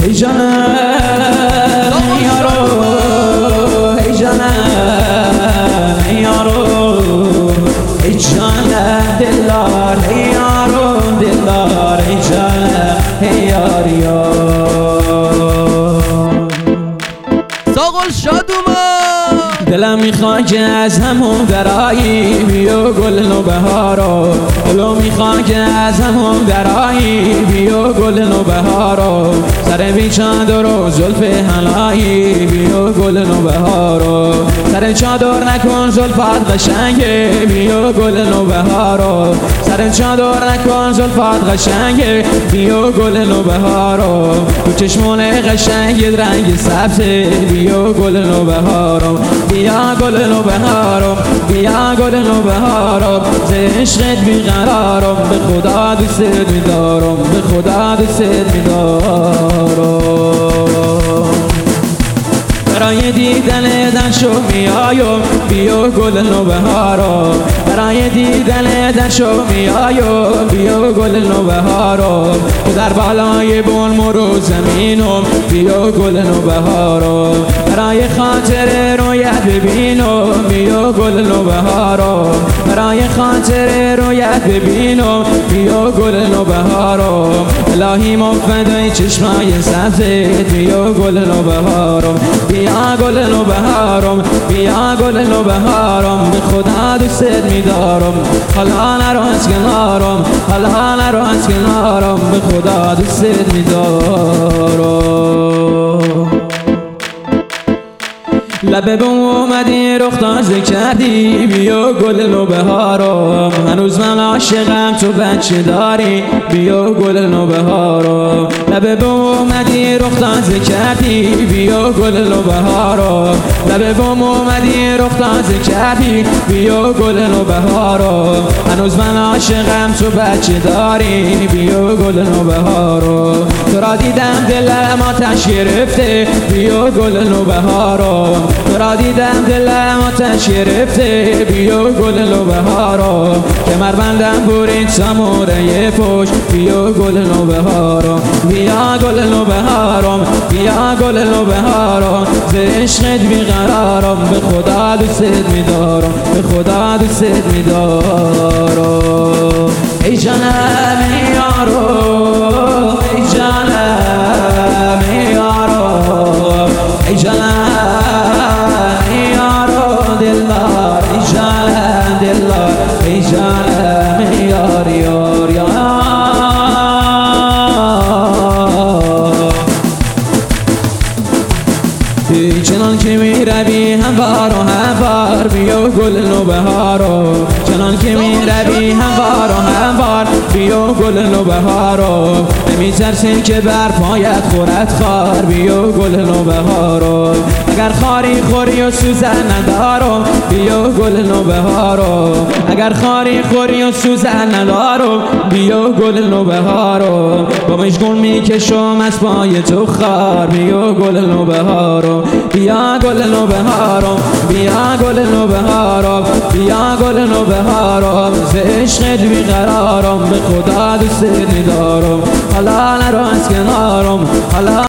ای جانم یارو، ای جانم یارو، ای جانم دلدار، ای یارو دلدار، ای جانم ای یار یار. ساقل شادوما دلم میخواد که از همون درایی بیا گل نوبهارا، دلم میخواد که از همون درایی بیا گل نوبهارا، سر بی چادر و زلف حلایی بیا گل نوبهارا، سر چادر نکن زلفت قشنگه بیا گل نوبهارا، سر چادر نکن زلفت قشنگه بیا گل نوبهارا، تو چشمون قشنگ رنگ سبزه بیا گل نوبهارا، بیا گل نوبهارم، بیا گل نوبهارم، ز عشقت بیقرارم، به خدا دوست می‌دارم، به خدا دوست می‌دارم. برای دیدن دشو میایم بیا گل نوبهارا، برای دیدن دشو میایم بیا گل نوبهارا، تو در بالای بلم رو زمینم بیا گل نوبهارا، برای خاطر رویت ببینم بیا گل نوبهارا، برای خاطر رویت ببینم بیا گل نوبهارا، الهی مفدای چشمای سبزت بیا گل نوبهارا، بیا گل نوبهارم، بیا گل نوبهارم، به خدا دوست می‌دارم، حالا نرو از کنارم، حالا نرو از کنارم، به خدا دوست می‌دارم. لب بوم اومدی رخ تازه کردی بیا گل نوبهارم، هنوز من عاشقم تو بچه داری بیا گل نوبهارم، لب بوم اومدی رخ تازه کردی بیا گل نوبهارم، لب بوم اومدی رخ تازه کردی بیا گل نوبهارم، هنوز من عاشقم تو بچه داری بیا گل نوبهارم، تو را دیدم دلم آتش گرفته بیا گل نوبهارم، تو را دیدم دلم آتش گرفته بیا گل نوبهارا، کمربندم برید ساموره پشت بیا گل نوبهارا، بیا گل نوبهارم، بیا گل نوبهارم، ز عشقت بیقرارم، به خدا دوست می‌دارم، به خدا دوست می‌دارم. ای جانم ای یارو، ای جانم ای یارو، ای جانم ای جانم یار یار یار. چنان که میروی هموار و هموار بیا گل نوبهارا، چنان که میروی هموار و هموار بیا گل نوبهارا، نمیترسی که بر پایت خورد خار بیا گل نوبهارا، اگر خاری خوری و سوزن ندارم بیا گل نوبهارا، اگر خاری خوری و سوزن ندارم بیا گل نوبهارا، با مشغول میکشم از پای تو خار بیا گل نوبهارا، بیا گل نوبهارم، بیا گل نوبهارم، بیا گل نوبهارم، ز عشقت بیقرارم، به خدا دوست می‌دارم، حالا نرو از کنارم، حالا